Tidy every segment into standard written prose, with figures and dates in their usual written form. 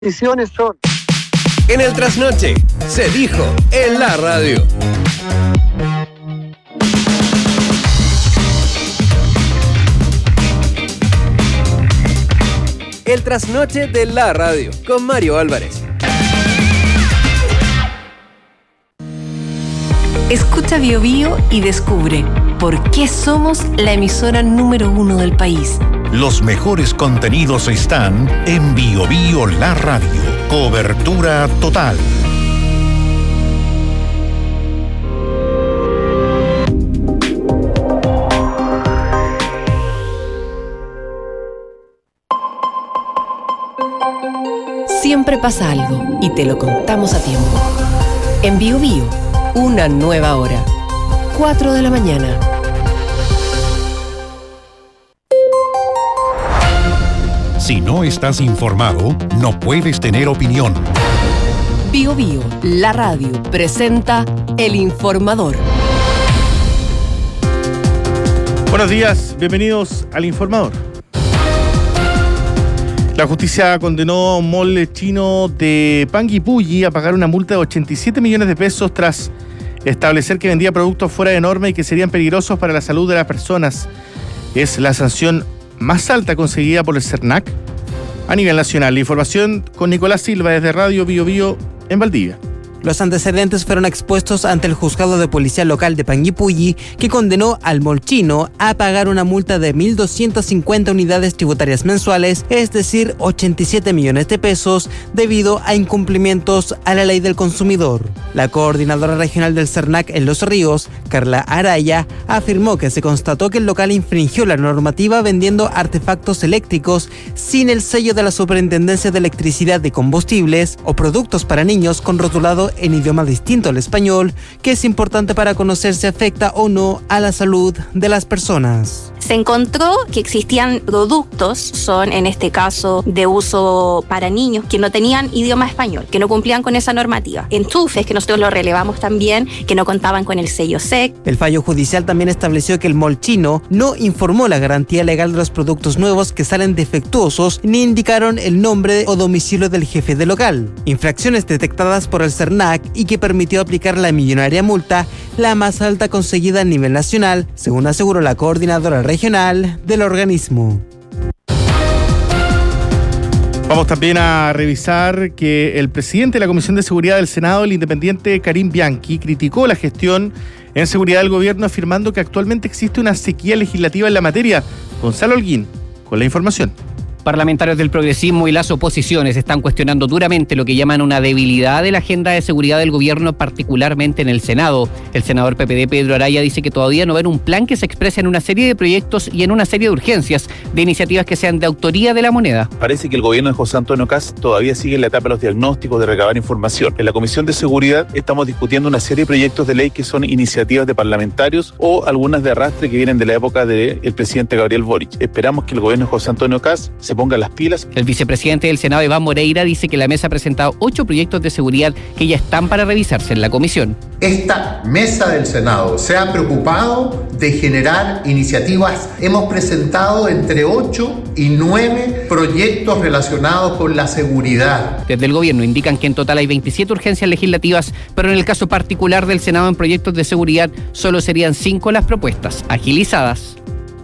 Decisiones son. En el trasnoche, se dijo en la radio. El trasnoche de la radio, con Mario Álvarez. Escucha Bio Bio y descubre por qué somos la emisora número 1 del país. Los mejores contenidos están en Bio Bio La Radio. Cobertura total. Siempre pasa algo y te lo contamos a tiempo. En Bio Bio, una nueva hora. 4 de la mañana. Si no estás informado, no puedes tener opinión. Bio Bio, la radio, presenta El Informador. Buenos días, bienvenidos al Informador. La justicia condenó a un mall chino de Panguipulli a pagar una multa de 87 millones de pesos tras establecer que vendía productos fuera de norma y que serían peligrosos para la salud de las personas. Es la sanción más alta conseguida por el CERNAC a nivel nacional. La información con Nicolás Silva desde Radio Bio Bio en Valdivia. Los antecedentes fueron expuestos ante el juzgado de policía local de Panguipulli, que condenó al mall chino a pagar una multa de 1.250 unidades tributarias mensuales, es decir, 87 millones de pesos, debido a incumplimientos a la ley del consumidor. La coordinadora regional del CERNAC en Los Ríos, Carla Araya, afirmó que se constató que el local infringió la normativa vendiendo artefactos eléctricos sin el sello de la Superintendencia de Electricidad y Combustibles o productos para niños con rotulado en idioma distinto al español, que es importante para conocer si afecta o no a la salud de las personas. Se encontró que existían productos, son en este caso de uso para niños, que no tenían idioma español, que no cumplían con esa normativa. Enchufes, que nosotros lo relevamos también, que no contaban con el sello SEC. El fallo judicial también estableció que el mall chino no informó la garantía legal de los productos nuevos que salen defectuosos, ni indicaron el nombre o domicilio del jefe del local. Infracciones detectadas por el CERNAC y que permitió aplicar la millonaria multa, la más alta conseguida a nivel nacional, según aseguró la coordinadora regional del organismo. Vamos también a revisar que el presidente de la Comisión de Seguridad del Senado, el independiente Karim Bianchi, criticó la gestión en seguridad del gobierno, afirmando que actualmente existe una sequía legislativa en la materia. Gonzalo Holguín, con la información. Parlamentarios del progresismo y las oposiciones están cuestionando duramente lo que llaman una debilidad de la agenda de seguridad del gobierno, particularmente en el Senado. El senador PPD Pedro Araya dice que todavía no ven un plan que se exprese en una serie de proyectos y en una serie de urgencias, de iniciativas que sean de autoría de la moneda. Parece que el gobierno de José Antonio Kast todavía sigue en la etapa de los diagnósticos, de recabar información. En la Comisión de Seguridad estamos discutiendo una serie de proyectos de ley que son iniciativas de parlamentarios o algunas de arrastre que vienen de la época del presidente Gabriel Boric. Esperamos que el gobierno de José Antonio Kast se ponga las pilas. El vicepresidente del Senado, Iván Moreira, dice que la mesa ha presentado 8 proyectos de seguridad que ya están para revisarse en la comisión. Esta mesa del Senado se ha preocupado de generar iniciativas. Hemos presentado entre 8 y 9 proyectos relacionados con la seguridad. Desde el gobierno indican que en total hay 27 urgencias legislativas, pero en el caso particular del Senado en proyectos de seguridad solo serían 5 las propuestas agilizadas.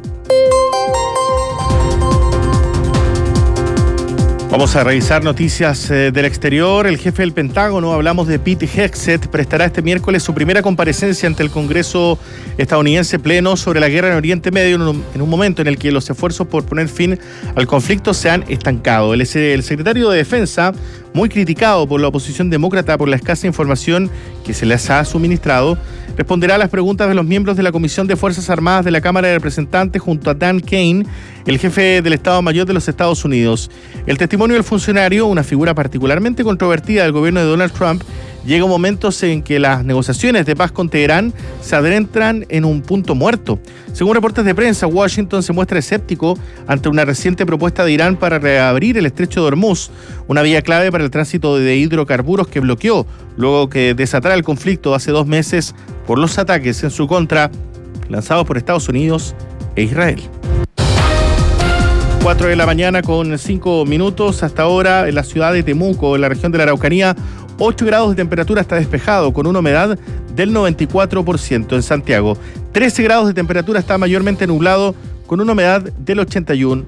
Vamos a revisar noticias del exterior. El jefe del Pentágono, hablamos de Pete Hegseth, prestará este miércoles su primera comparecencia ante el Congreso estadounidense pleno sobre la guerra en Oriente Medio, en un momento en el que los esfuerzos por poner fin al conflicto se han estancado. El secretario de Defensa, muy criticado por la oposición demócrata por la escasa información que se les ha suministrado, responderá a las preguntas de los miembros de la Comisión de Fuerzas Armadas de la Cámara de Representantes junto a Dan Kane, el jefe del Estado Mayor de los Estados Unidos. El testimonio del funcionario, una figura particularmente controvertida del gobierno de Donald Trump, llega momentos en que las negociaciones de paz con Teherán se adentran en un punto muerto. Según reportes de prensa, Washington se muestra escéptico ante una reciente propuesta de Irán para reabrir el estrecho de Hormuz, una vía clave para el tránsito de hidrocarburos que bloqueó luego que desatara el conflicto hace 2 meses por los ataques en su contra lanzados por Estados Unidos e Israel. 4 de la mañana con 5 minutos. Hasta ahora en la ciudad de Temuco, en la región de la Araucanía, 8 grados de temperatura, está despejado con una humedad del 94%. En Santiago, 13 grados de temperatura, está mayormente nublado con una humedad del 81%.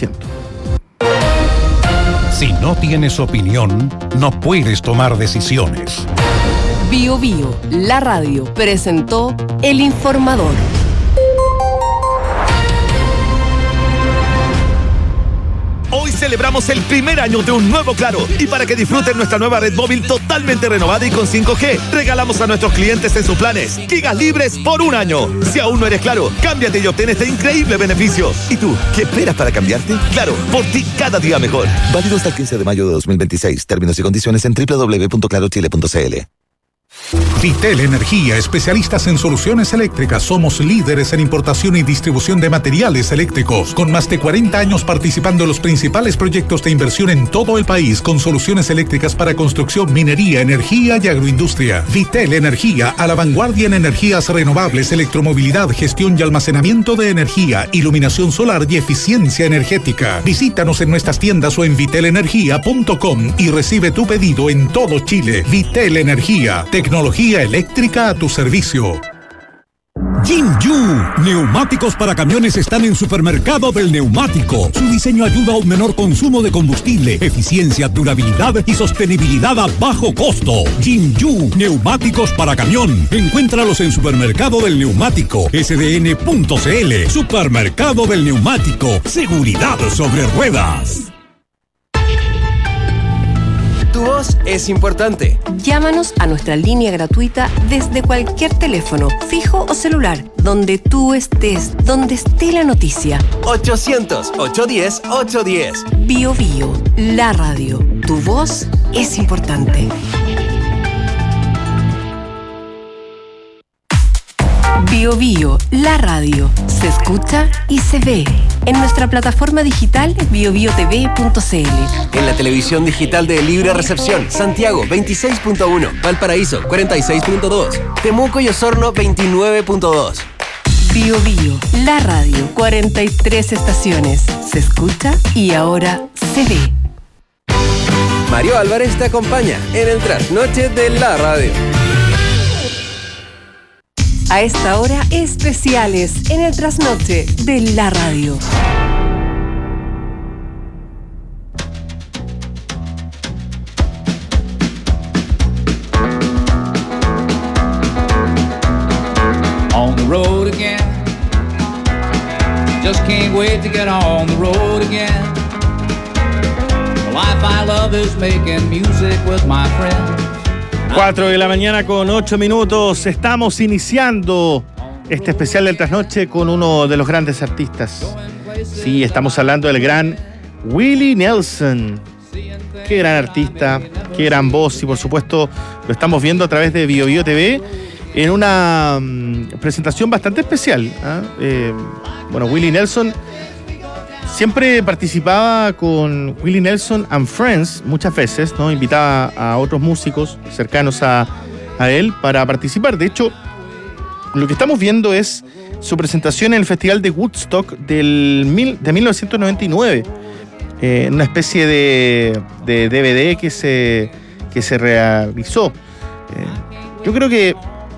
Si no tienes opinión, no puedes tomar decisiones. Bio Bio, la radio, presentó El Informador. Hoy celebramos el primer año de un nuevo Claro, y para que disfruten nuestra nueva red móvil totalmente renovada y con 5G, regalamos a nuestros clientes en sus planes gigas libres por un año. Si aún no eres Claro, cámbiate y obtén este increíble beneficio. ¿Y tú, qué esperas para cambiarte? Claro, por ti cada día mejor. Válido hasta el 15 de mayo de 2026. Términos y condiciones en www.clarochile.cl. Vitel Energía, especialistas en soluciones eléctricas. Somos líderes en importación y distribución de materiales eléctricos, con más de 40 años participando en los principales proyectos de inversión en todo el país, con soluciones eléctricas para construcción, minería, energía y agroindustria. Vitel Energía, a la vanguardia en energías renovables, electromovilidad, gestión y almacenamiento de energía, iluminación solar y eficiencia energética. Visítanos en nuestras tiendas o en vitelenergia.com y recibe tu pedido en todo Chile. Vitel Energía, tecnología eléctrica a tu servicio. Jinju, neumáticos para camiones están en Supermercado del Neumático. Su diseño ayuda a un menor consumo de combustible, eficiencia, durabilidad y sostenibilidad a bajo costo. Jinju, neumáticos para camión. Encuéntralos en Supermercado del Neumático, sdn.cl. Supermercado del Neumático, seguridad sobre ruedas. Tu voz es importante. Llámanos a nuestra línea gratuita desde cualquier teléfono, fijo o celular, donde tú estés, donde esté la noticia. 800-810-810. Bio Bio, la radio. Tu voz es importante. Bio Bio, la radio. Se escucha y se ve. En nuestra plataforma digital biobiotv.cl. En la televisión digital de Libre Recepción, Santiago 26.1, Valparaíso 46.2, Temuco y Osorno 29.2. Bio Bio, la radio, 43 estaciones. Se escucha y ahora se ve. Mario Álvarez te acompaña en el trasnoche de la radio. A esta hora, especiales en el trasnoche de la radio. On the road again. Just can't wait to get on the road again. The life I love is making music with my friends. 4 de la mañana con 8 minutos. Estamos iniciando este especial del trasnoche con uno de los grandes artistas. Sí, estamos hablando del gran Willie Nelson. Qué gran artista, qué gran voz. Y por supuesto lo estamos viendo a través de Bio Bio TV en una presentación bastante especial. Bueno, Willie Nelson siempre participaba con Willie Nelson and Friends muchas veces, ¿no? Invitaba a otros músicos cercanos a él para participar. De hecho, lo que estamos viendo es su presentación en el Festival de Woodstock de 1999. Una especie de DVD que se realizó. Yo creo que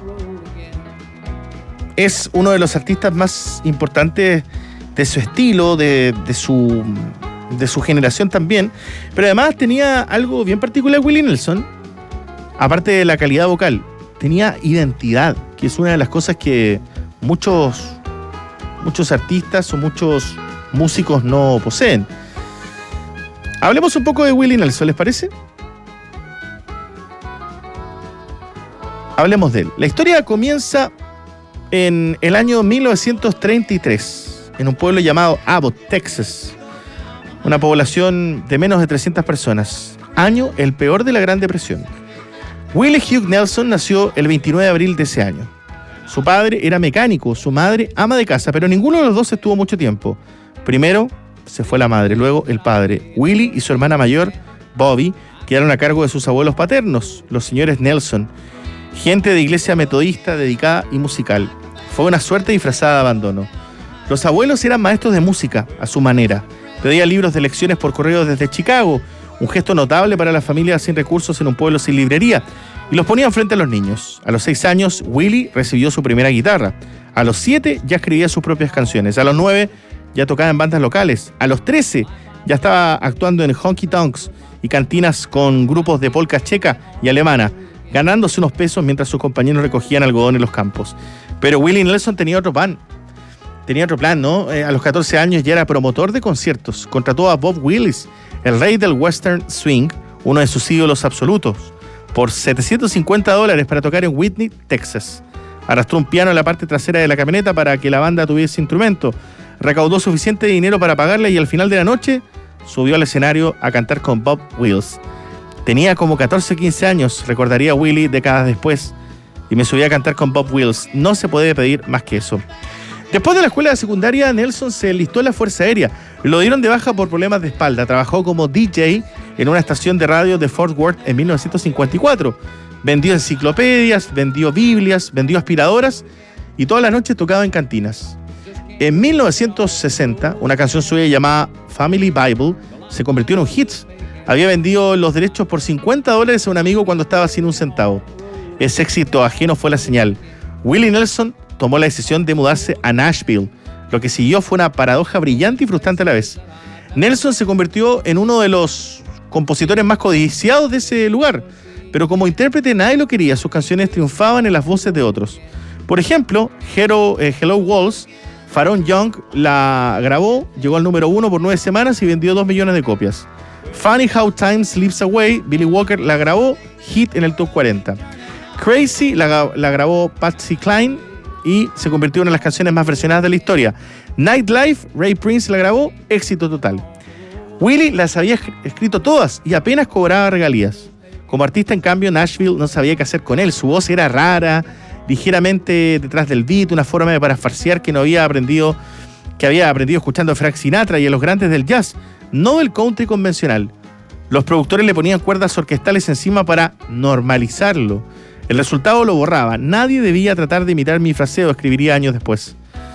es uno de los artistas más importantes de su estilo, de su generación también, pero además tenía algo bien particular Willie Nelson, aparte de la calidad vocal, tenía identidad, que es una de las cosas que muchos artistas o muchos músicos no poseen. Hablemos un poco de Willie Nelson, ¿les parece? Hablemos de él. La historia comienza en el año 1933. En un pueblo llamado Abbott, Texas. Una población de menos de 300 personas. Año el peor de la Gran Depresión. Willie Hugh Nelson nació el 29 de abril de ese año. Su padre era mecánico, su madre ama de casa, pero ninguno de los dos estuvo mucho tiempo. Primero se fue la madre, luego el padre. Willie y su hermana mayor, Bobby, quedaron a cargo de sus abuelos paternos, los señores Nelson, gente de iglesia metodista dedicada y musical. Fue una suerte disfrazada de abandono. Los abuelos eran maestros de música, a su manera. Pedía libros de lecciones por correo desde Chicago, un gesto notable para las familias sin recursos en un pueblo sin librería, y los ponían frente a los niños. A los 6 años, Willie recibió su primera guitarra. A los 7 ya escribía sus propias canciones. A los 9 ya tocaba en bandas locales. A los 13 ya estaba actuando en honky tonks y cantinas con grupos de polka checa y alemana, ganándose unos pesos mientras sus compañeros recogían algodón en los campos. Pero Willie Nelson tenía otro plan, ¿no? A los 14 años ya era promotor de conciertos. Contrató a Bob Willis, el rey del western swing, uno de sus ídolos absolutos, por $750 para tocar en Whitney, Texas. Arrastró un piano en la parte trasera de la camioneta para que la banda tuviese instrumento. Recaudó suficiente dinero para pagarle y al final de la noche subió al escenario a cantar con Bob Wills. Tenía como 14 o 15 años, recordaría Willie décadas después, y me subí a cantar con Bob Wills. No se puede pedir más que eso. Después de la escuela secundaria, Nelson se enlistó en la Fuerza Aérea. Lo dieron de baja por problemas de espalda. Trabajó como DJ en una estación de radio de Fort Worth en 1954. Vendió enciclopedias, vendió Biblias, vendió aspiradoras y todas las noches tocaba en cantinas. En 1960, una canción suya llamada Family Bible se convirtió en un hit. Había vendido los derechos por $50 a un amigo cuando estaba sin un centavo. Ese éxito ajeno fue la señal. Willie Nelson tomó la decisión de mudarse a Nashville. Lo que siguió fue una paradoja brillante y frustrante a la vez. Nelson se convirtió en uno de los compositores más codiciados de ese lugar, pero como intérprete nadie lo quería. Sus canciones triunfaban en las voces de otros. Por ejemplo, Hello Walls, Pharoah Young la grabó, llegó al número 1 por 9 semanas y vendió 2 millones de copias. Funny How Time Slips Away, Billy Walker la grabó, hit en el top 40. Crazy la grabó Patsy Cline y se convirtió en una de las canciones más versionadas de la historia. Nightlife, Ray Prince la grabó, éxito total. Willie las había escrito todas y apenas cobraba regalías. Como artista, en cambio, Nashville no sabía qué hacer con él. Su voz era rara, ligeramente detrás del beat, una forma de parafarsear que había aprendido escuchando a Frank Sinatra y a los grandes del jazz, no del country convencional. Los productores le ponían cuerdas orquestales encima para normalizarlo. El resultado lo borraba. Nadie debía tratar de imitar mi fraseo, escribiría años después.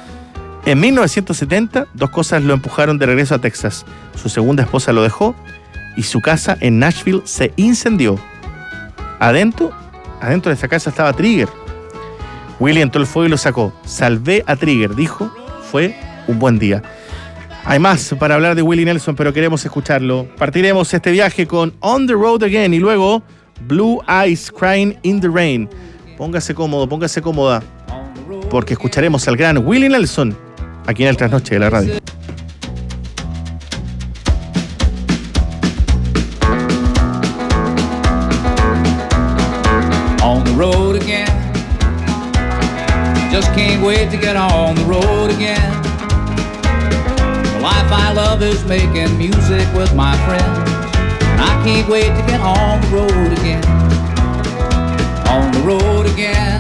En 1970, dos cosas lo empujaron de regreso a Texas. Su segunda esposa lo dejó y su casa en Nashville se incendió. Adentro de esa casa estaba Trigger. Willie entró el fuego y lo sacó. Salvé a Trigger, dijo. Fue un buen día. Hay más para hablar de Willie Nelson, pero queremos escucharlo. Partiremos este viaje con On the Road Again y luego Blue Eyes Crying in the Rain. Póngase cómodo, póngase cómoda, porque escucharemos al gran Willie Nelson aquí en el Trasnoche de la Radio. On the road again. Just can't wait to get on the road again. The life I love is making music with my friends. And I can't wait to get on the road again. On the road again.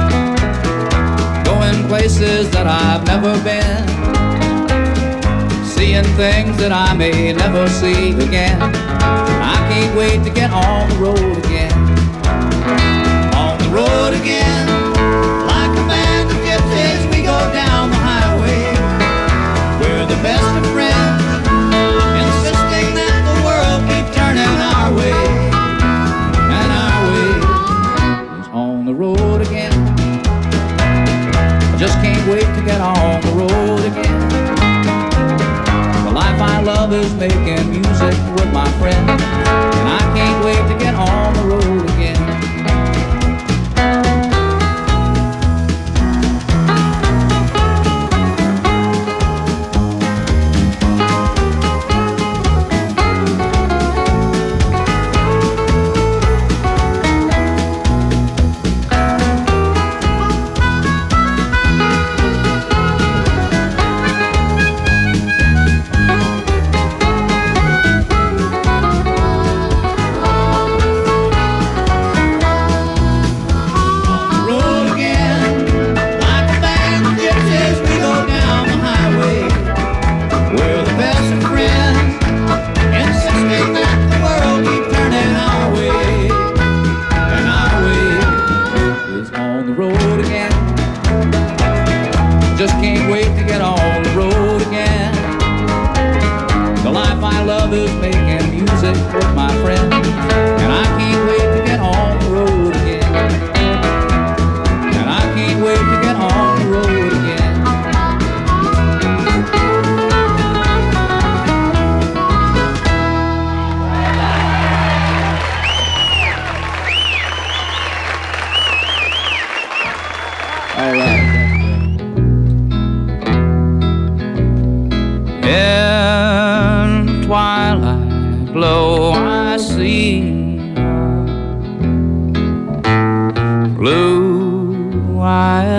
Going places that I've never been. Seeing things that I may never see again. I can't wait to get on the road again. On the road again. Like a band of gypsies, we go down the highway. We're the best of friends, insisting that the world keep turning our way. And our way is on the road again. I just can't wait to get on the road again. The life I love is making music with my friends. And I can't wait to get on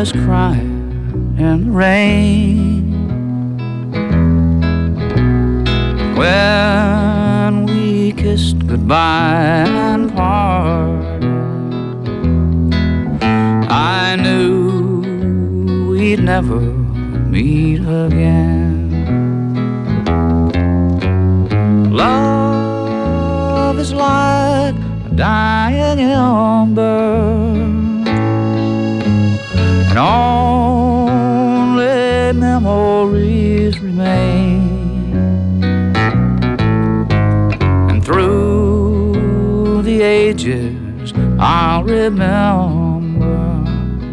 eyes crying in the rain. When we kissed goodbye and parted, I knew we'd never meet again. Love is like a dying ember, and only memories remain. And through the ages I'll remember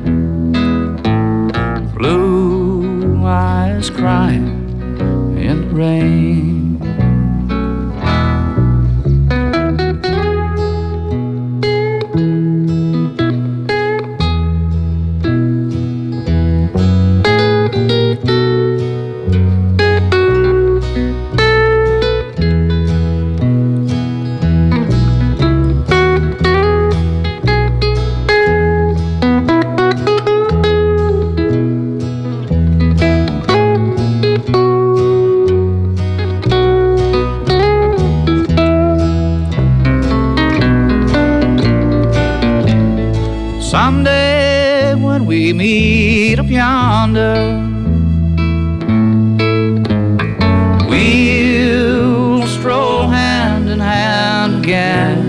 blue eyes crying in the rain. Someday when we meet up yonder, we'll stroll hand in hand again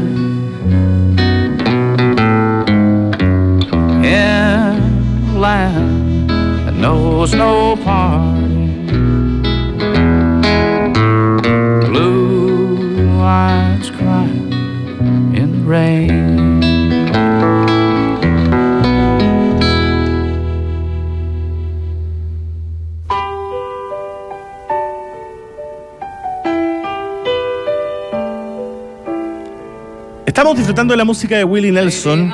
in a land that knows no parting. Blue eyes crying in the rain. Estamos disfrutando de la música de Willie Nelson.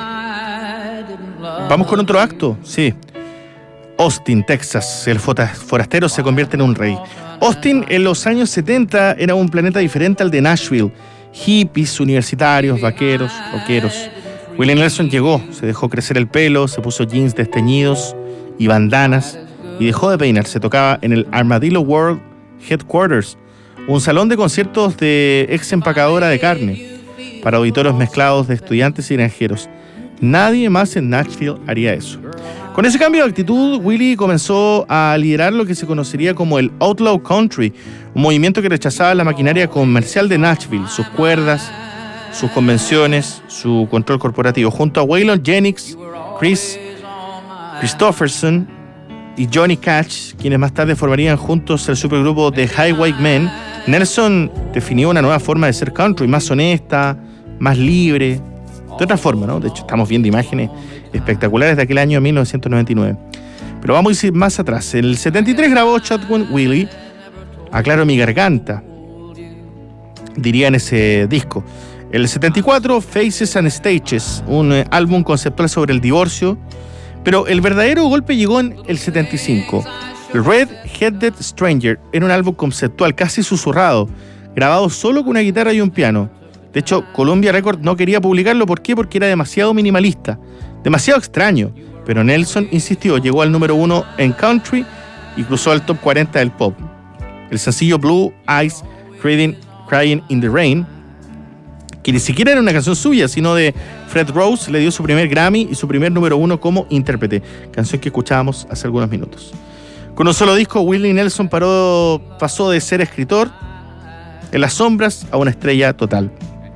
Vamos con otro acto, sí. Austin, Texas. El forastero se convierte en un rey. Austin en los años 70 era un planeta diferente al de Nashville. Hippies, universitarios, vaqueros, rockeros. Willie Nelson llegó, se dejó crecer el pelo, se puso jeans desteñidos y bandanas y dejó de peinarse. Tocaba en el Armadillo World Headquarters, un salón de conciertos de ex empacadora de carne para auditorios mezclados de estudiantes y granjeros. Nadie más en Nashville haría eso. Con ese cambio de actitud, Willie comenzó a liderar lo que se conocería como el Outlaw Country, un movimiento que rechazaba la maquinaria comercial de Nashville, sus cuerdas, sus convenciones, su control corporativo. Junto a Waylon Jennings, Chris Christopherson y Johnny Cash, quienes más tarde formarían juntos el supergrupo The Highwaymen, Nelson definió una nueva forma de ser country, más honesta, más libre, de otra forma, ¿no? De hecho, estamos viendo imágenes espectaculares de aquel año 1999. Pero vamos a ir más atrás. En el 73 grabó Shotgun Willie, Aclaro mi garganta, diría en ese disco. El 74, Faces and Stages, un álbum conceptual sobre el divorcio, pero el verdadero golpe llegó en el 75. Red-Headed Stranger era un álbum conceptual casi susurrado, grabado solo con una guitarra y un piano. De hecho, Columbia Records no quería publicarlo. ¿Por qué? Porque era demasiado minimalista, demasiado extraño. Pero Nelson insistió, llegó al número 1 en country y cruzó al top 40 del pop. El sencillo Blue Eyes Crying in the Rain, que ni siquiera era una canción suya, sino de Fred Rose, le dio su primer Grammy y su primer número 1 como intérprete, canción que escuchábamos hace algunos minutos. Con un solo disco, Willie Nelson pasó de ser escritor en las sombras a una estrella total.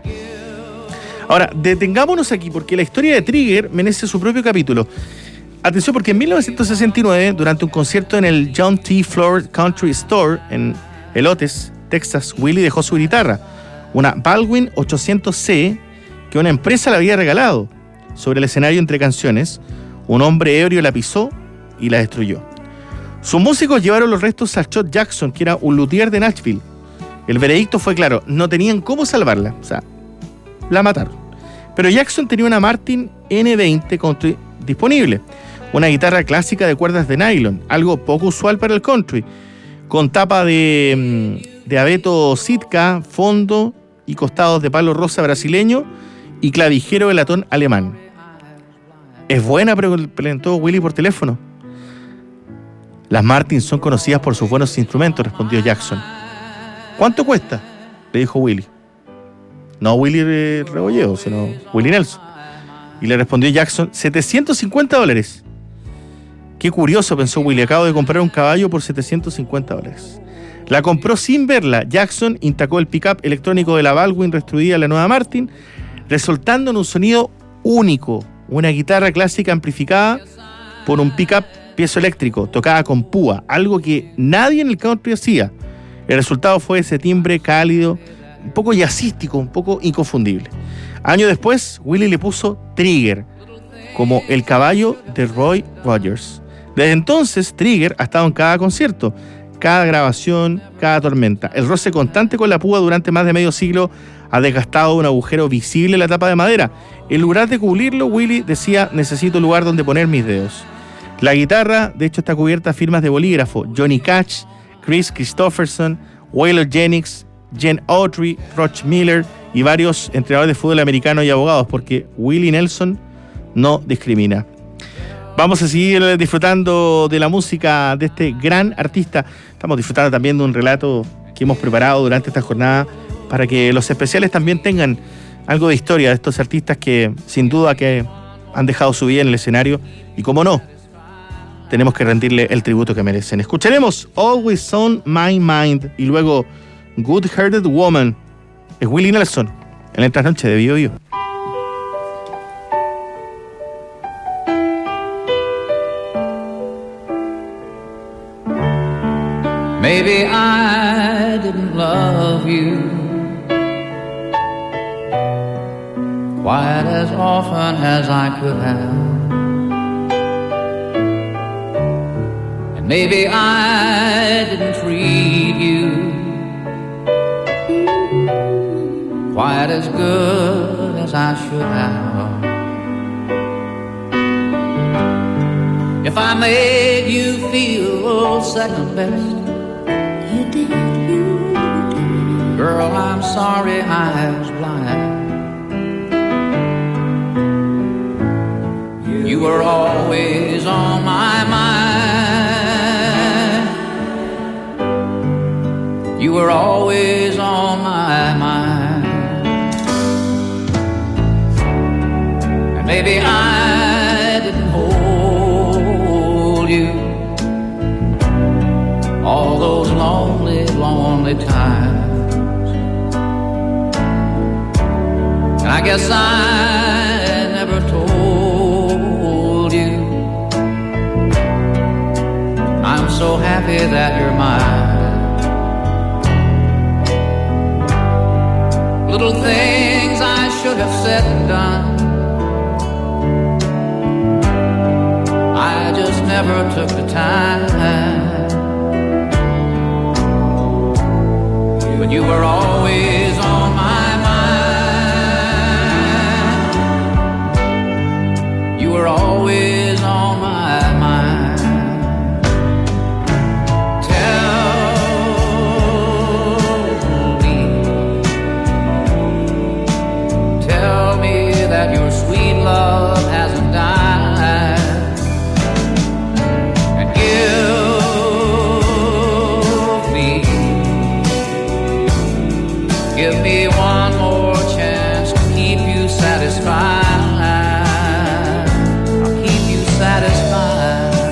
Ahora, detengámonos aquí porque la historia de Trigger merece su propio capítulo. Atención, porque en 1969, durante un concierto en el John T. Floor Country Store en Elotes, Texas, Willie dejó su guitarra, una Baldwin 800C que una empresa le había regalado. Sobre el escenario entre canciones, un hombre ebrio la pisó y la destruyó. Sus músicos llevaron los restos a Shot Jackson, que era un luthier de Nashville. El veredicto fue claro, no tenían cómo salvarla, o sea, la mataron. Pero Jackson tenía una Martin N20 country disponible, una guitarra clásica de cuerdas de nylon, algo poco usual para el country, con tapa de abeto Sitka, fondo y costados de palo rosa brasileño y clavijero de latón alemán. ¿Es buena?, preguntó Willie por teléfono. Las Martin son conocidas por sus buenos instrumentos, respondió Jackson. ¿Cuánto cuesta?, le dijo Willie. No Willie Rebolledo, sino Willie Nelson. Y le respondió Jackson, $750. Qué curioso, pensó Willie, acabo de comprar un caballo por $750. La compró sin verla. Jackson intacó el pickup electrónico de la Baldwin restruida a la nueva Martin, resultando en un sonido único, una guitarra clásica amplificada por un pickup piezoeléctrico, tocada con púa, algo que nadie en el country hacía. El resultado fue ese timbre cálido, un poco jazzístico, un poco inconfundible. Años después, Willie le puso Trigger, como el caballo de Roy Rogers. Desde entonces, Trigger ha estado en cada concierto, cada grabación, cada tormenta. El roce constante con la púa durante más de medio siglo ha desgastado un agujero visible en la tapa de madera. En lugar de cubrirlo, Willie decía, necesito un lugar donde poner mis dedos. La guitarra, de hecho, está cubierta a firmas de bolígrafo. Johnny Cash, Chris Christopherson, Waylon Jennings, Jen Autry, Roch Miller y varios entrenadores de fútbol americano y abogados, porque Willie Nelson no discrimina. Vamos a seguir disfrutando de la música de este gran artista. Estamos disfrutando también de un relato que hemos preparado durante esta jornada para que los especiales también tengan algo de historia de estos artistas que sin duda que han dejado su vida en el escenario y, como no, tenemos que rendirle el tributo que merecen. Escucharemos Always on My Mind y luego Good Hearted Woman. Es Willie Nelson en la trasnoche de Bio Bio. Maybe I didn't love you quite as often as I could have, and maybe I didn't treat you quite as good as I should have. If I made you feel second best, girl, I'm sorry I was blind. You were always on my mind. You were always on my mind. And maybe I didn't hold you all those lonely, lonely times. And I guess I never told you I'm so happy that you're mine. Little things I should have said and done, I just never took the time. But you were always on my mind. You were always on my mind. Tell me that your sweet love hasn't died, and give me one more chance to keep you satisfied. I'll keep you satisfied.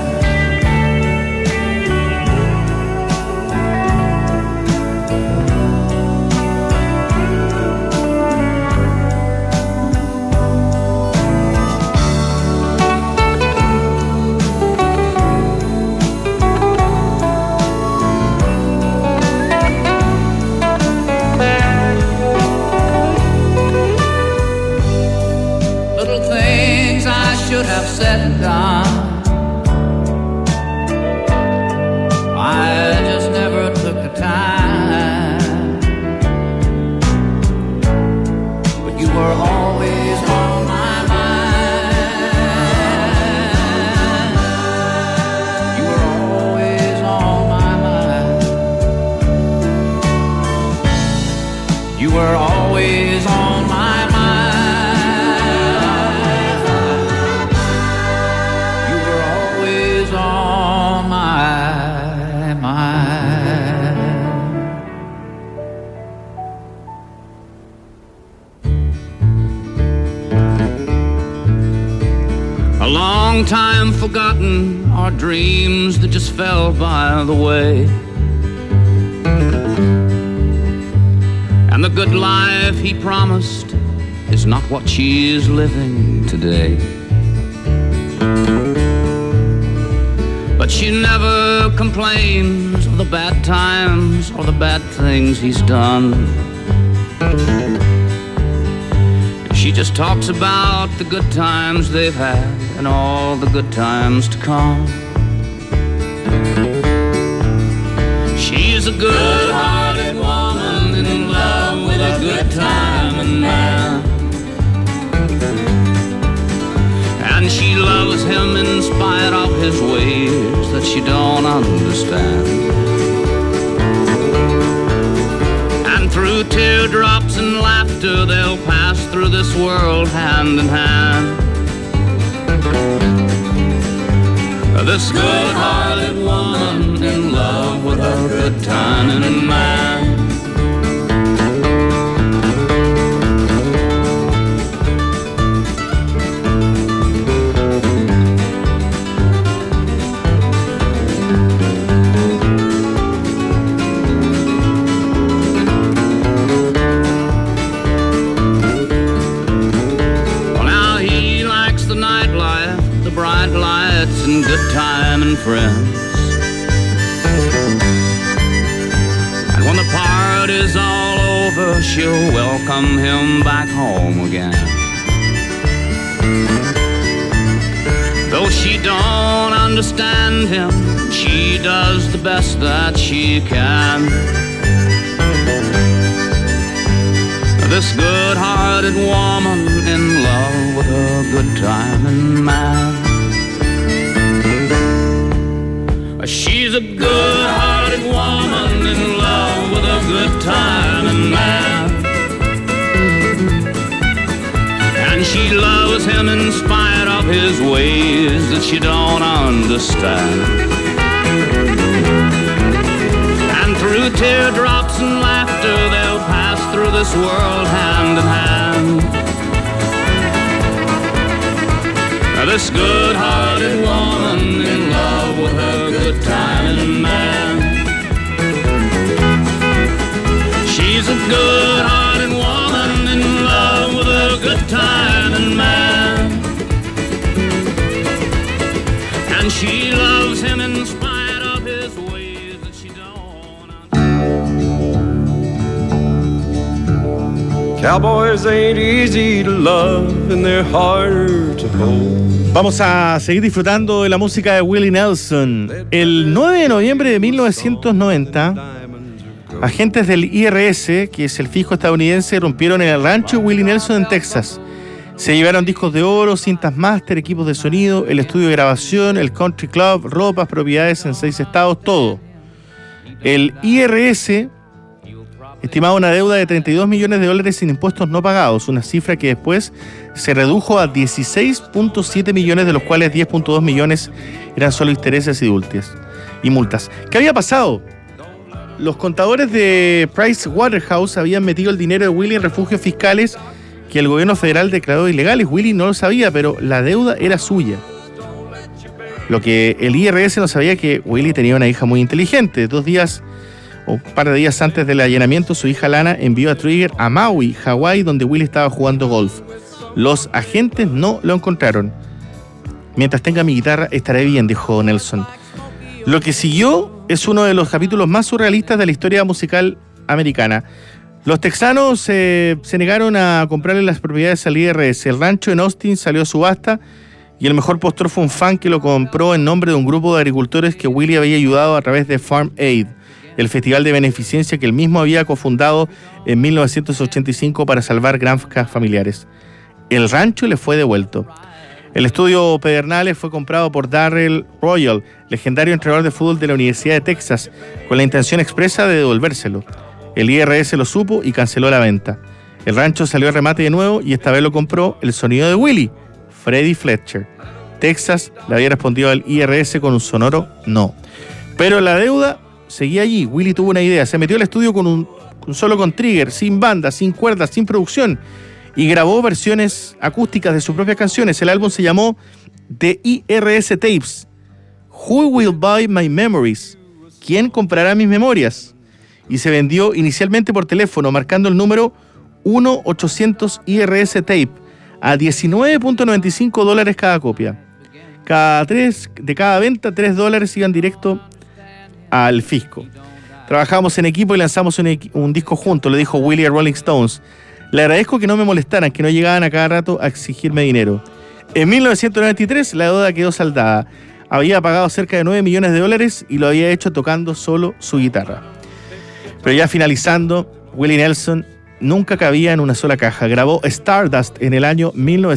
Should have said and done, I just never took the time. But you were always on my mind. You were always on my mind. You were always on my mind. On my long time forgotten are dreams that just fell by the way. And the good life he promised is not what she's living today. But she never complains of the bad times or the bad things he's done. She just talks about the good times they've had and all the good times to come. She's a good-hearted woman in love with a good time and man. And she loves him in spite of his ways that she don't understand. And through teardrops and laughter they'll pass through this world hand in hand. This good-hearted woman in love with a good time and man. And good time and friends. And when the party's all over, she'll welcome him back home again. Though she don't understand him, she does the best that she can. This good-hearted woman in love with a good time and man. She's a good-hearted woman in love with a good time and man. And she loves him in spite of his ways that she don't understand. And through teardrops and laughter they'll pass through this world hand in hand. This good-hearted woman in love with her good time and man. She's a good-hearted woman in love with her good time and man. And she loves him in spite of his ways that she don't understand. Cowboys ain't easy to love and they're harder to hold. Vamos a seguir disfrutando de la música de Willie Nelson. El 9 de noviembre de 1990, agentes del IRS, que es el fisco estadounidense, irrumpieron en el rancho de Willie Nelson en Texas. Se llevaron discos de oro, cintas máster, equipos de sonido, el estudio de grabación, el country club, ropas, propiedades en 6 estados, todo. El IRS estimaba una deuda de $32 millones sin impuestos no pagados, una cifra que después se redujo a 16.7 millones, de los cuales 10.2 millones eran solo intereses y multas. ¿Qué había pasado? Los contadores de Price Waterhouse habían metido el dinero de Willie en refugios fiscales que el gobierno federal declaró ilegales. Willie no lo sabía, pero la deuda era suya. Lo que el IRS no sabía, que Willie tenía una hija muy inteligente. 2 días o un par de días antes del allanamiento, su hija Lana envió a Trigger a Maui, Hawái, donde Willie estaba jugando golf. Los agentes no lo encontraron. Mientras tenga mi guitarra estaré bien, dijo Nelson. Lo que siguió es uno de los capítulos más surrealistas de la historia musical americana. Los texanos se negaron a comprarle las propiedades al IRS. El rancho en Austin salió a subasta y el mejor postor fue un fan que lo compró en nombre de un grupo de agricultores que Willie había ayudado a través de Farm Aid, el festival de beneficencia que él mismo había cofundado en 1985 para salvar granjas familiares. El rancho le fue devuelto. El estudio Pedernales fue comprado por Darrell Royal, legendario entrenador de fútbol de la Universidad de Texas, con la intención expresa de devolvérselo. El IRS lo supo y canceló la venta. El rancho salió a remate de nuevo y esta vez lo compró el sonido de Willie, Freddie Fletcher. Texas le había respondido al IRS con un sonoro no. Pero la deuda seguía allí. Willie tuvo una idea. Se metió al estudio solo con Trigger, sin banda, sin cuerdas, sin producción, y grabó versiones acústicas de sus propias canciones. El álbum se llamó de IRS Tapes. Who Will Buy My Memories? ¿Quién comprará mis memorias? Y se vendió inicialmente por teléfono, marcando el número 1-800 IRS Tape a $19.95 cada copia. De cada venta, $3 iban directo al fisco. Trabajamos en equipo y lanzamos un disco juntos, le dijo Willie a Rolling Stones. Le agradezco que no me molestaran, que no llegaban a cada rato a exigirme dinero. En 1993 la deuda quedó saldada. Había pagado cerca de $9 millones y lo había hecho tocando solo su guitarra. Pero ya finalizando, Willie Nelson nunca cabía en una sola caja. Grabó Stardust en el año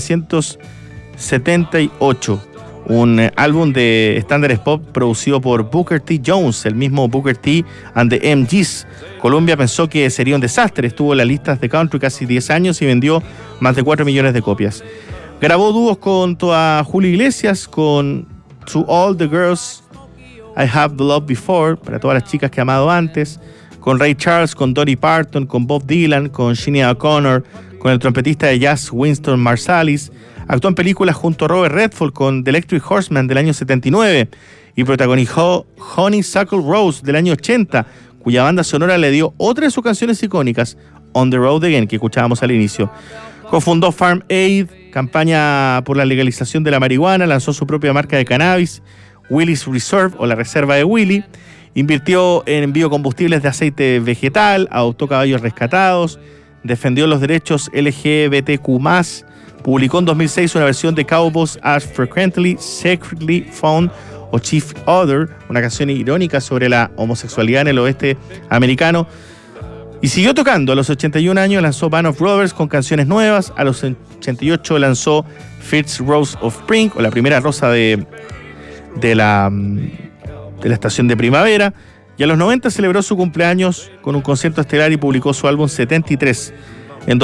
1978, un álbum de estándares pop producido por Booker T. Jones, el mismo Booker T. and the MGs. Columbia pensó que sería un desastre, estuvo en las listas de country casi 10 años y vendió más de 4 millones de copias. Grabó dúos con toda Julio Iglesias, con To All the Girls I Have Loved Before, para todas las chicas que he amado antes, con Ray Charles, con Dolly Parton, con Bob Dylan, con Sinead O'Connor, con el trompetista de jazz Winston Marsalis. Actuó en películas junto a Robert Redford con The Electric Horseman del año 79 y protagonizó Honeysuckle Rose del año 80, cuya banda sonora le dio otra de sus canciones icónicas, On the Road Again, que escuchábamos al inicio. Cofundó Farm Aid, campaña por la legalización de la marihuana, lanzó su propia marca de cannabis, Willie's Reserve o la Reserva de Willie, invirtió en biocombustibles de aceite vegetal, adoptó caballos rescatados, defendió los derechos LGBTQ+, publicó en 2006 una versión de Cowboys As Frequently Secretly Found o Chief Other, una canción irónica sobre la homosexualidad en el oeste americano, y siguió tocando. A los 81 años lanzó Band of Brothers con canciones nuevas, a los 88 lanzó First Rose of Spring, o la primera rosa de la estación de primavera, y a los 90 celebró su cumpleaños con un concierto estelar y publicó su álbum 73. En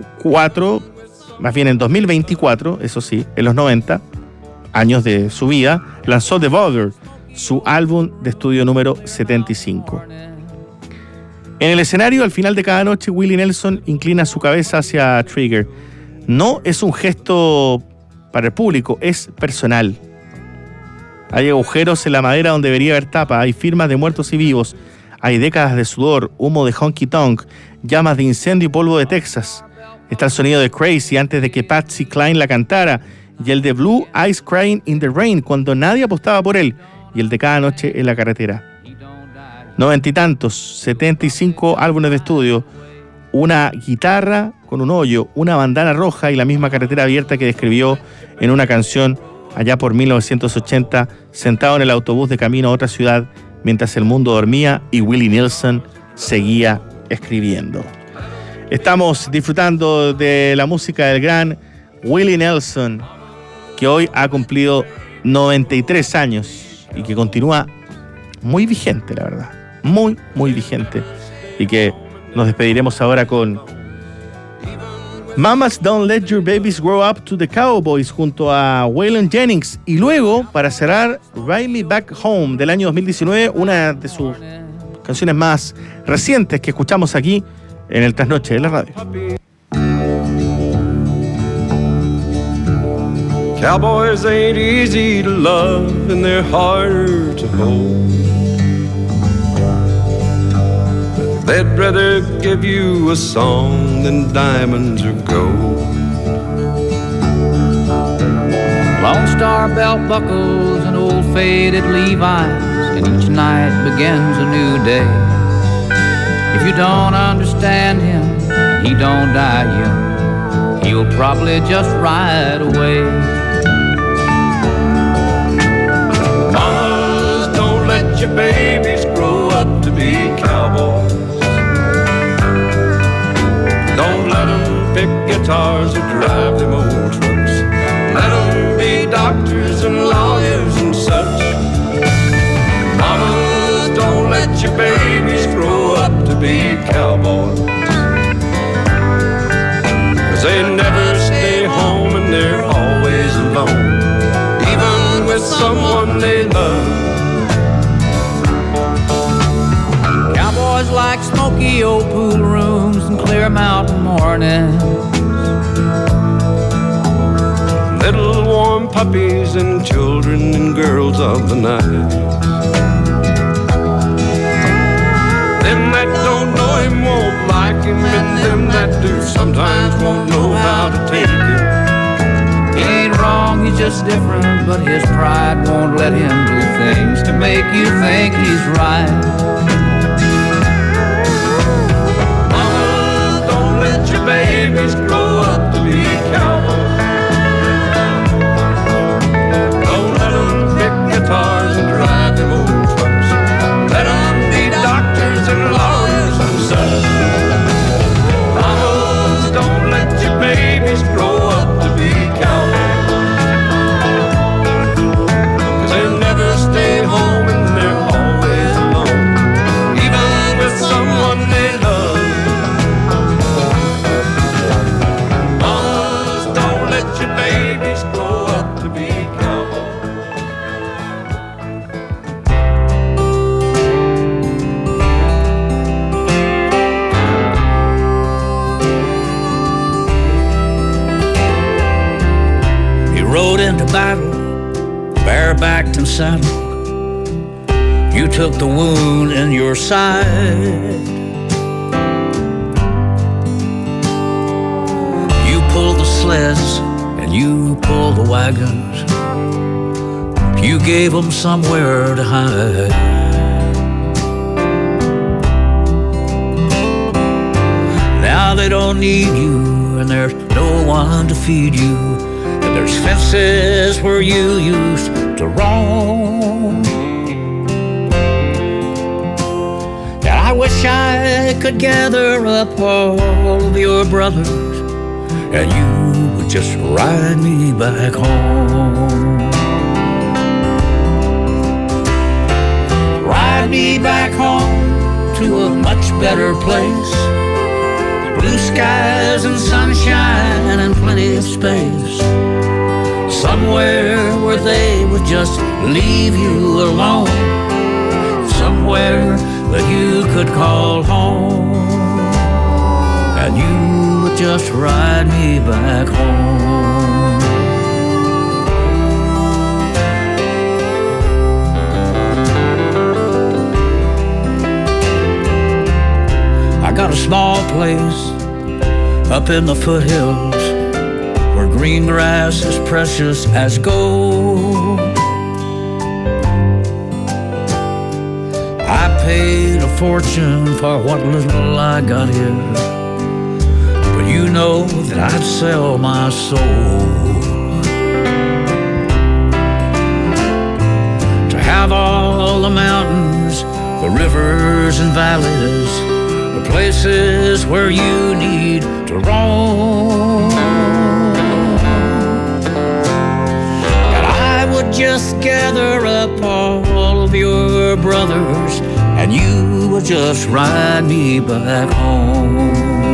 2024, eso sí, en los 90 años de su vida, lanzó The Vulgar, su álbum de estudio número 75. En el escenario, al final de cada noche, Willie Nelson inclina su cabeza hacia Trigger. No es un gesto para el público, es personal. Hay agujeros en la madera donde debería haber tapa, hay firmas de muertos y vivos, hay décadas de sudor, humo de honky tonk, llamas de incendio y polvo de Texas. Está el sonido de Crazy antes de que Patsy Cline la cantara, y el de Blue Eyes Crying in the Rain cuando nadie apostaba por él, y el de Cada Noche en la Carretera. 90 y tantos, 75 álbumes de estudio, una guitarra con un hoyo, una bandana roja y la misma carretera abierta que describió en una canción allá por 1980, sentado en el autobús de camino a otra ciudad mientras el mundo dormía y Willie Nelson seguía escribiendo. Estamos disfrutando de la música del gran Willie Nelson, que hoy ha cumplido 93 años y que continúa muy vigente, la verdad. Muy, muy vigente. Y que nos despediremos ahora con Mamas Don't Let Your Babies Grow Up to the Cowboys junto a Waylon Jennings. Y luego, para cerrar, Ride Me Back Home del año 2019, una de sus canciones más recientes que escuchamos aquí en el Trasnoche de la Radio. Cowboys ain't easy to love and they're hard to hold. They'd rather give you a song than diamonds or gold. Lone Star belt buckles and old faded Levi's, and each night begins a new day. If you don't understand him, he don't die young. He'll probably just ride away. Mamas, don't let your babies grow up to be cowboys. Don't let them pick guitars or drive them old trucks. Let them be doctors and lawyers and such. Mamas, don't let your babies grow up to be cowboys. 'Cause they never stay home and they're always alone, even with someone they love. Cowboys like smoky old pool rooms and clear mountain mornings. Little warm puppies and children and girls of the night. Them that don't know him won't like him, and them that do sometimes won't know how to take him. He ain't wrong, he's just different, but his pride won't let him do things to make you think he's right. Mama, don't let your babies grow up to be cowboys. Don't let them pick guitars and drive them old trucks. Let them be doctors and lawyers and such. Mamas, don't let your babies grow up to be cowboys. 'Cause they never stay home and they're always alone, even with someone they love. Mamas, don't let your babies grow up to be cowboys. He rode into battle, barebacked and saddled. You took the wound in your side. You pulled the sleds and you pulled the wagons. You gave them somewhere to hide. Now they don't need you, and there's no one to feed you, and there's fences where you used to roam. And I wish I could gather up all of your brothers, and you would just ride me back home. Ride me back home to a much better place. Blue skies and sunshine and plenty of space. Somewhere where they would just leave you alone. Somewhere that you could call home. And you would just ride me back home. I got a small place up in the foothills where green grass is precious as gold. I paid a fortune for what little I got here, but you know that I'd sell my soul to have all the mountains, the rivers and valleys, the places where you need to roam. And I would just gather up all of your brothers, and you would just ride me back home.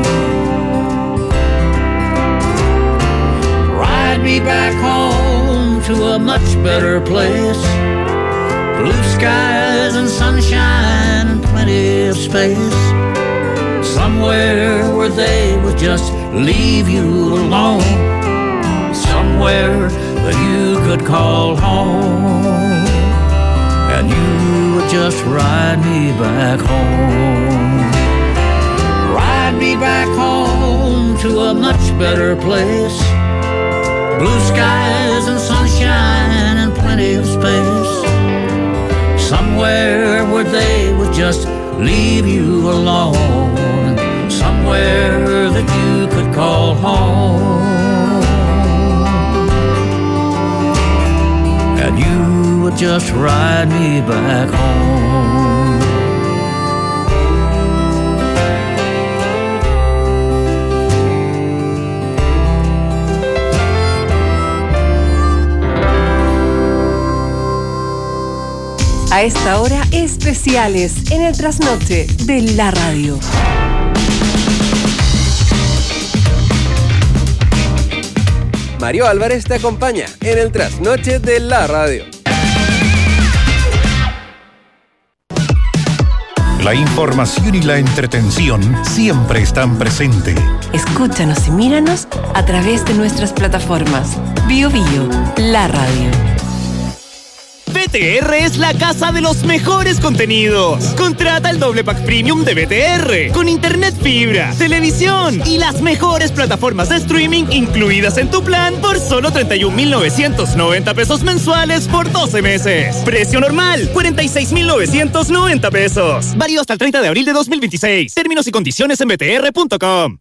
Ride me back home to a much better place. Blue skies and sunshine and plenty of space. Somewhere where they would just leave you alone. Somewhere that you could call home. And you would just ride me back home. Ride me back home to a much better place. Blue skies and sunshine and plenty of space. Somewhere where they would just leave you alone. Somewhere that you could call home. And you would just ride me back home. A esta hora, especiales en el trasnoche de la radio. Mario Álvarez te acompaña en el trasnoche de la radio. La información y la entretención siempre están presentes. Escúchanos y míranos a través de nuestras plataformas. Bio Bio, la radio. BTR es la casa de los mejores contenidos. Contrata el doble pack premium de BTR con internet fibra, televisión y las mejores plataformas de streaming incluidas en tu plan por solo 31,990 pesos mensuales por 12 meses. Precio normal, 46,990 pesos. Válido hasta el 30 de abril de 2026. Términos y condiciones en btr.com.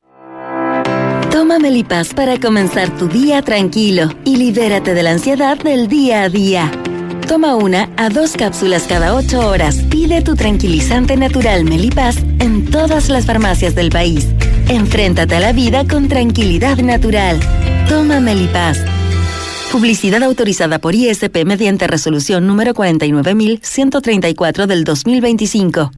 Toma Melipaz para comenzar tu día tranquilo y libérate de la ansiedad del día a día. Toma 1 a 2 cápsulas cada 8 horas. Pide tu tranquilizante natural Melipaz en todas las farmacias del país. Enfréntate a la vida con tranquilidad natural. Toma Melipaz. Publicidad autorizada por ISP mediante resolución número 49.134 del 2025.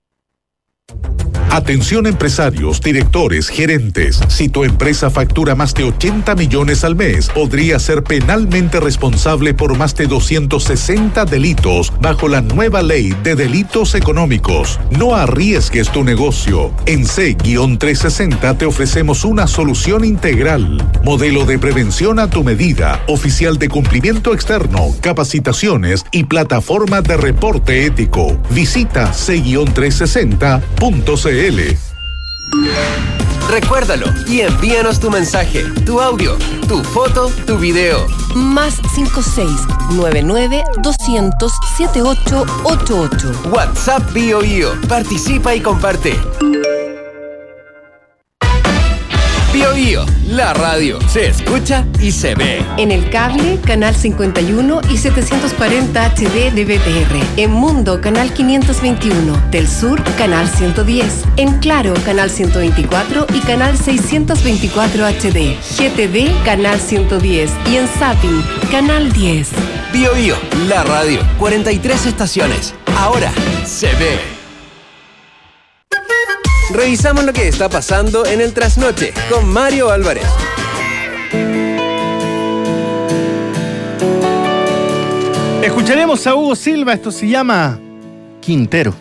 Atención empresarios, directores, gerentes. Si tu empresa factura más de 80 millones al mes, podría ser penalmente responsable por más de 260 delitos bajo la nueva ley de delitos económicos. No arriesgues tu negocio. En C-360 te ofrecemos una solución integral. Modelo de prevención a tu medida, oficial de cumplimiento externo, capacitaciones y plataforma de reporte ético. Visita C-360.cl. Recuérdalo y envíanos tu mensaje, tu audio, tu foto, tu video. Más 56-99-200-7888. WhatsApp Bio Bio. Participa y comparte. Bio Bio, la radio. Se escucha y se ve. En el cable, canal 51 y 740 HD de BTR. En Mundo, canal 521. Del Sur, canal 110. En Claro, canal 124 y canal 624 HD. GTV, canal 110. Y en Zapping, canal 10. Bio Bio, la radio. 43 estaciones. Ahora se ve. Revisamos lo que está pasando en el trasnoche con Mario Álvarez. Escucharemos a Hugo Silva, esto se llama Quintero.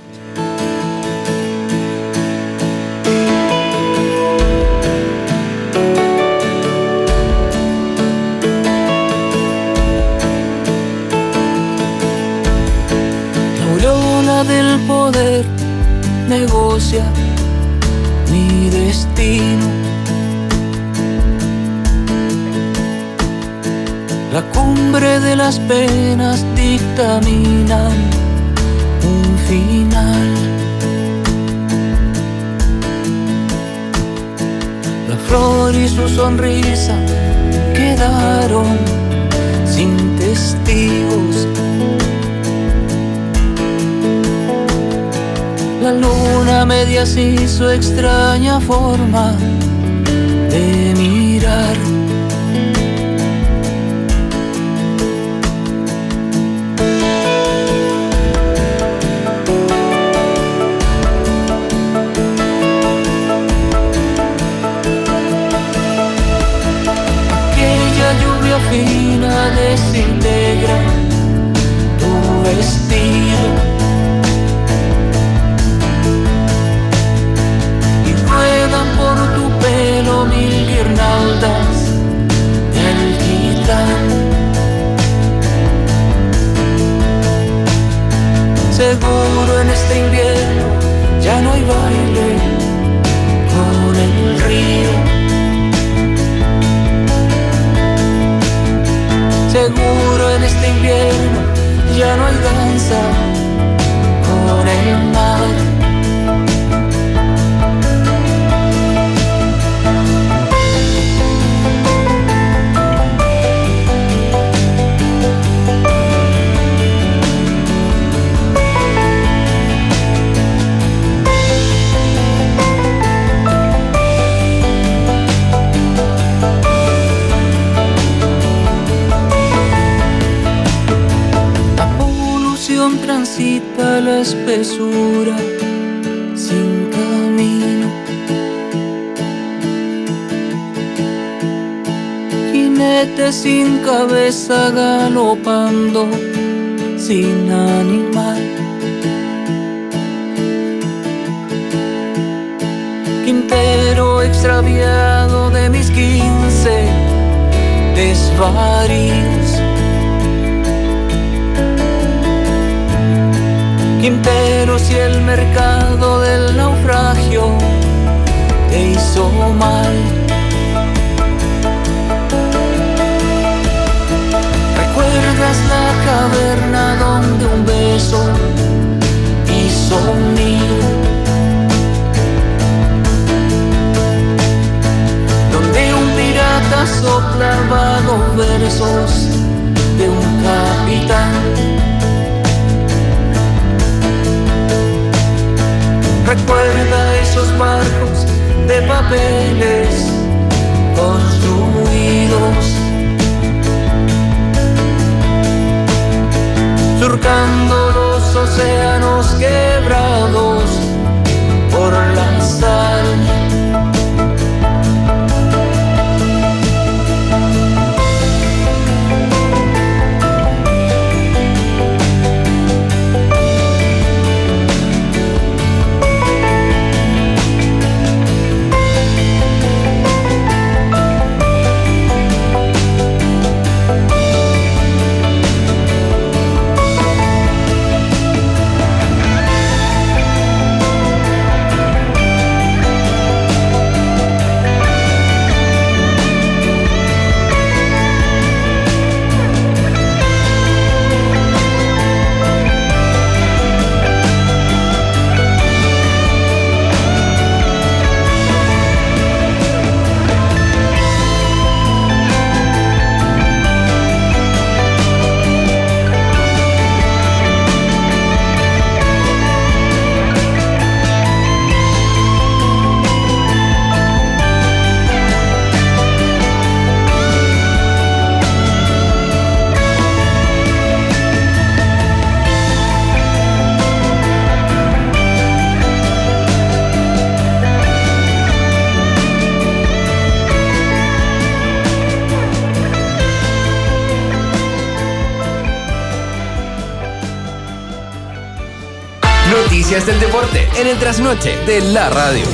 La aureola del poder negocia mi destino. La cumbre de las penas dictaminan un final. La flor y su sonrisa quedaron sin testigos. La luna media sí su extraña forma de mirar. Aquella lluvia fina desintegra tu vestido. Por tu pelo mil guirnaldas de alquitrán. Seguro en este invierno ya no hay baile con el río. Seguro en este invierno ya no hay danza con el mar. Transita la espesura sin camino. Jinete sin cabeza galopando sin animal. Quintero extraviado de mis 15 desvaríos. Quintero, si el mercado del naufragio te hizo mal, ¿recuerdas la caverna donde un beso hizo un nido? Donde un pirata soplaba los versos de un capitán. Recuerda esos barcos de papeles construidos, surcando los océanos quebrados por la sal. Noticias del deporte en el trasnoche de la radio.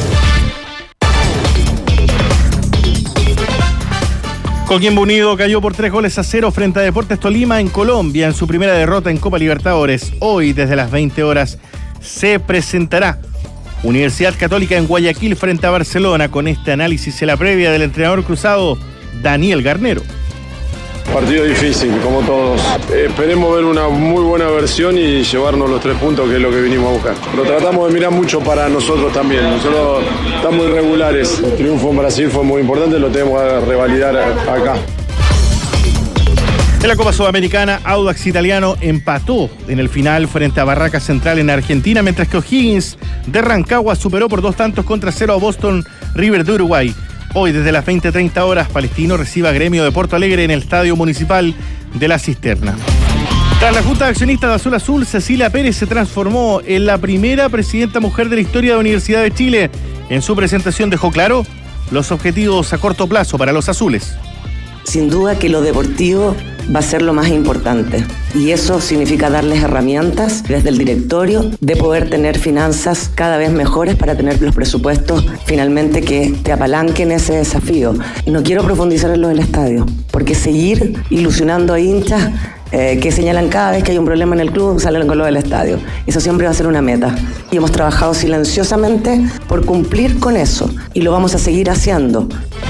Coquimbo Unido cayó por 3-0 frente a Deportes Tolima en Colombia en su primera derrota en Copa Libertadores. Hoy, desde las 20 horas, se presentará Universidad Católica en Guayaquil frente a Barcelona. Con este análisis en la previa del entrenador cruzado Daniel Garnero. Partido difícil, como todos. Esperemos ver una muy buena versión y llevarnos los 3 puntos, que es lo que vinimos a buscar. Lo tratamos de mirar mucho para nosotros también. Nosotros estamos irregulares. El triunfo en Brasil fue muy importante, lo tenemos que revalidar acá. En la Copa Sudamericana, Audax Italiano empató en el final frente a Barraca Central en Argentina, mientras que O'Higgins de Rancagua superó por 2-0 a Boston River de Uruguay. Hoy, desde las 20:30 horas, Palestino recibe a Gremio de Porto Alegre en el Estadio Municipal de La Cisterna. Tras la Junta de Accionistas de Azul Azul, Cecilia Pérez se transformó en la primera presidenta mujer de la historia de la Universidad de Chile. En su presentación dejó claro los objetivos a corto plazo para los azules. Sin duda que lo deportivo va a ser lo más importante, y eso significa darles herramientas desde el directorio de poder tener finanzas cada vez mejores para tener los presupuestos finalmente que te apalanquen ese desafío. No quiero profundizar en lo del estadio, porque seguir ilusionando a hinchas que señalan cada vez que hay un problema en el club, salen con lo del estadio. Eso siempre va a ser una meta. Y hemos trabajado silenciosamente por cumplir con eso, y lo vamos a seguir haciendo.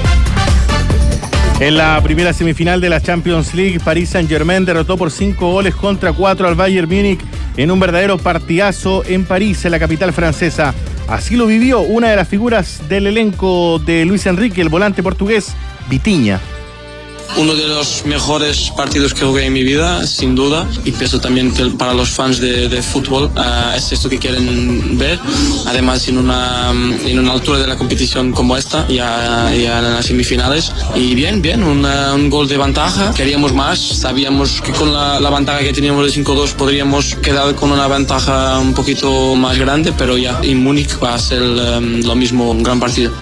En la primera semifinal de la Champions League, Paris Saint-Germain derrotó por 5-4 al Bayern Múnich en un verdadero partidazo en París, en la capital francesa. Así lo vivió una de las figuras del elenco de Luis Enrique, el volante portugués, Vitinha. Uno de los mejores partidos que jugué en mi vida, sin duda, y pienso también que para los fans de fútbol es esto que quieren ver. Además, en una altura de la competición como esta, ya en las semifinales. Y bien, un gol de ventaja. Queríamos más, sabíamos que con la ventaja que teníamos de 5-2 podríamos quedar con una ventaja un poquito más grande, pero ya en Múnich va a ser lo mismo, un gran partido.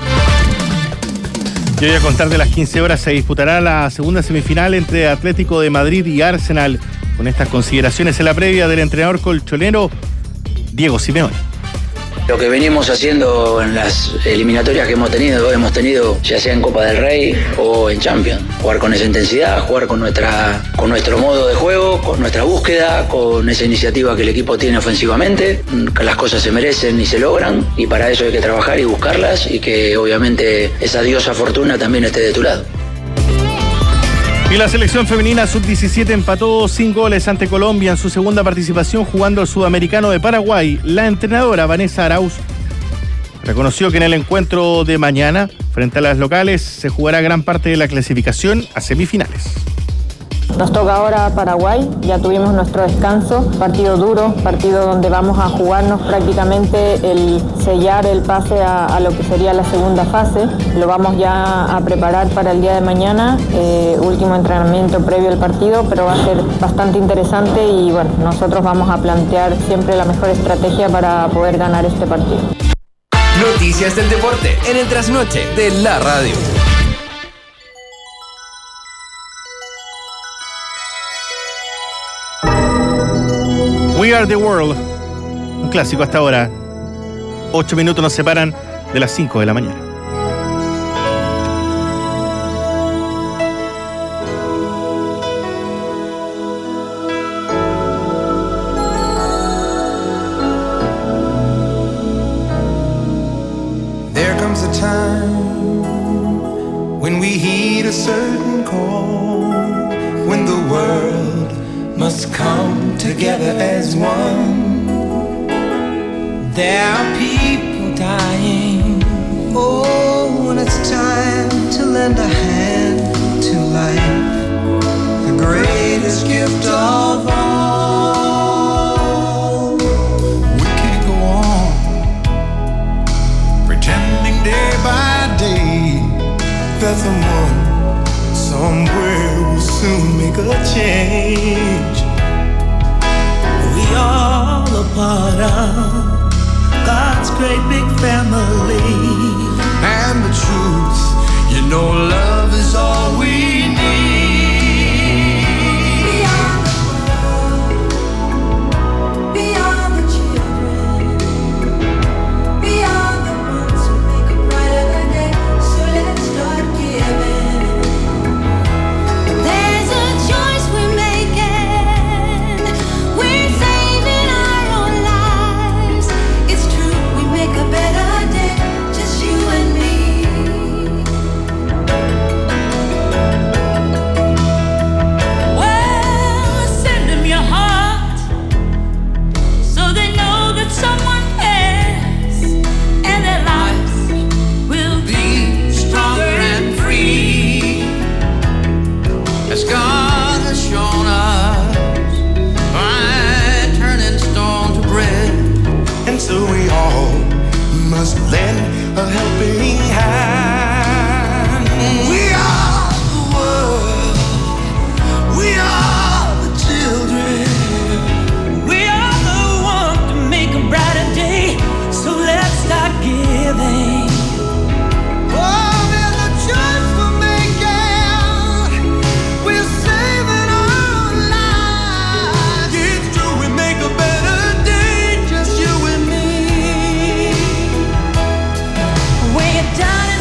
Y hoy, a contar de las 15 horas, se disputará la segunda semifinal entre Atlético de Madrid y Arsenal. Con estas consideraciones en la previa del entrenador colchonero Diego Simeone. Lo que venimos haciendo en las eliminatorias que hemos tenido ya sea en Copa del Rey o en Champions. Jugar con esa intensidad, jugar con nuestro modo de juego, con nuestra búsqueda, con esa iniciativa que el equipo tiene ofensivamente. Que las cosas se merecen y se logran, y para eso hay que trabajar y buscarlas, y que obviamente esa diosa fortuna también esté de tu lado. Y la selección femenina sub-17 empató 5 goles ante Colombia en su segunda participación jugando al Sudamericano de Paraguay. La entrenadora Vanessa Arauz reconoció que en el encuentro de mañana, frente a las locales, se jugará gran parte de la clasificación a semifinales. Nos toca ahora Paraguay, ya tuvimos nuestro descanso, partido duro, partido donde vamos a jugarnos prácticamente el sellar el pase a lo que sería la segunda fase. Lo vamos ya a preparar para el día de mañana, último entrenamiento previo al partido, pero va a ser bastante interesante y bueno, nosotros vamos a plantear siempre la mejor estrategia para poder ganar este partido. Noticias del deporte en el trasnoche de la radio. We Are The World, un clásico hasta ahora. 8 minutos nos separan de las 5 de la mañana. There comes a time when we heed a certain call, when the world must come together as one. There are people dying. Oh, when it's time to lend a hand to life, the greatest gift of all. We can't go on pretending day by day that someone somewhere will soon make a change. We all a part of God's great big family. And the truth, you know, love is all we need. We are the world. We are the children. We are the ones who make a brighter day. So let's start giving. There's a choice we're making. We're saving our own lives. It's true, we make a better day, just you and me. Well, send them your heart, so they know that someone cares, and their lives will be stronger and free. As God has shown us by turning stone to bread. And so we all must lend a helping hand. We are the world. We are the children. We are the ones to make a brighter day. So let's start giving. Oh, there's a choice we're making. We're saving our lives. It's true, we make a better day, just you and me. Way down in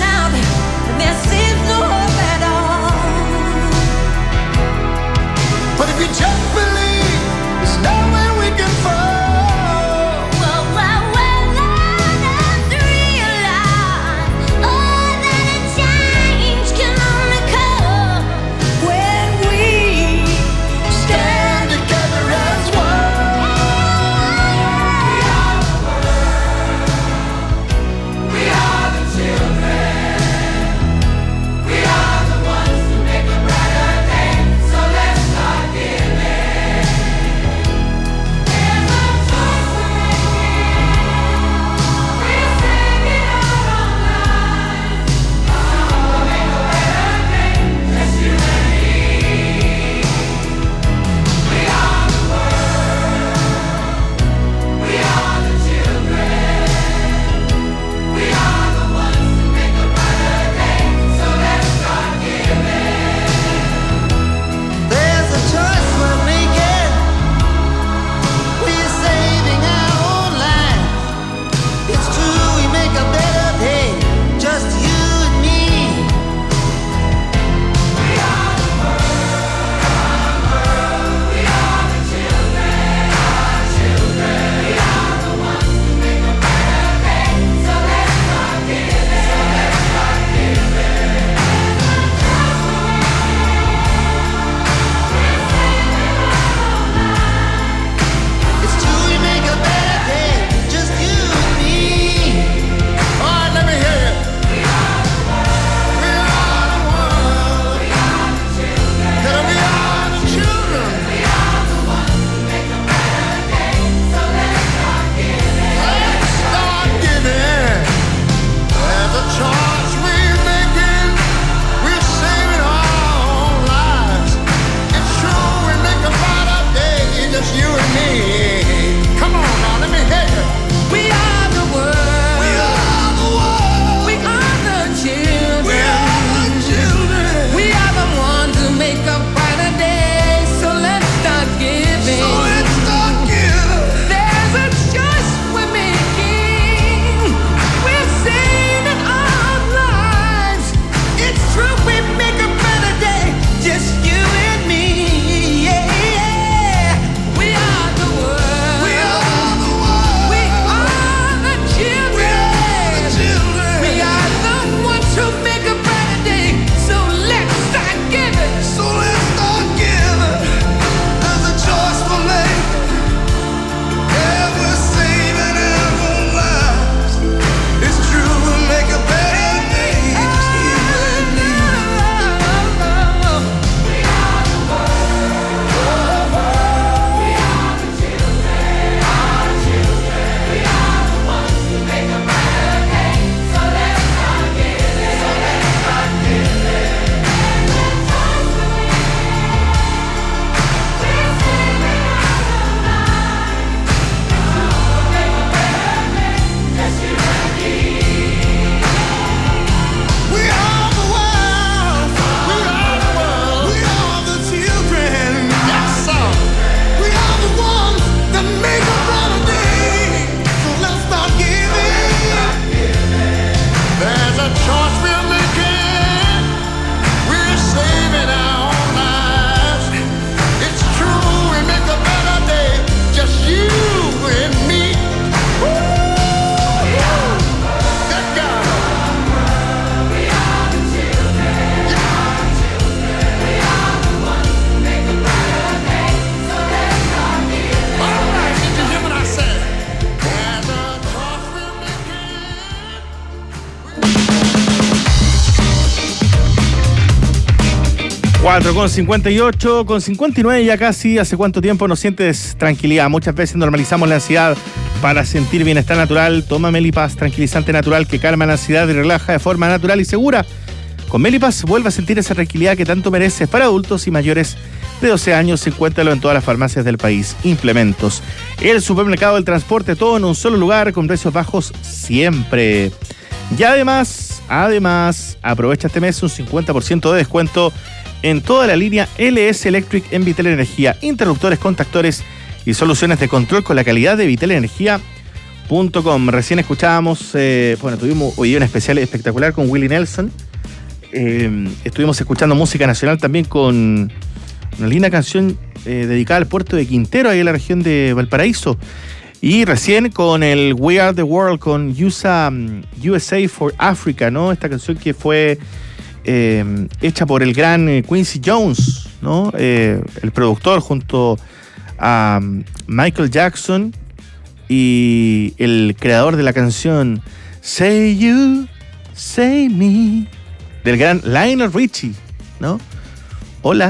4:58, con 59 ya casi. ¿Hace cuánto tiempo no sientes tranquilidad? Muchas veces normalizamos la ansiedad para sentir bienestar natural. Toma Melipaz, tranquilizante natural que calma la ansiedad y relaja de forma natural y segura. Con Melipaz vuelve a sentir esa tranquilidad que tanto mereces. Para adultos y mayores de 12 años, encuéntralo en todas las farmacias del país. Implementos. El supermercado del transporte, todo en un solo lugar, con precios bajos siempre. Y además, aprovecha este mes un 50% de descuento en toda la línea LS Electric en Vitel Energía. Interruptores, contactores y soluciones de control con la calidad de vitelenergia.com. Recién escuchábamos, tuvimos hoy un especial espectacular con Willie Nelson. Estuvimos escuchando música nacional también con una linda canción dedicada al puerto de Quintero, ahí en la región de Valparaíso. Y recién con el We Are the World, con USA for Africa, ¿no? Esta canción que fue hecha por el gran Quincy Jones, ¿no? El productor junto a Michael Jackson y el creador de la canción Say You, Say Me, del gran Lionel Richie, ¿no? Hola.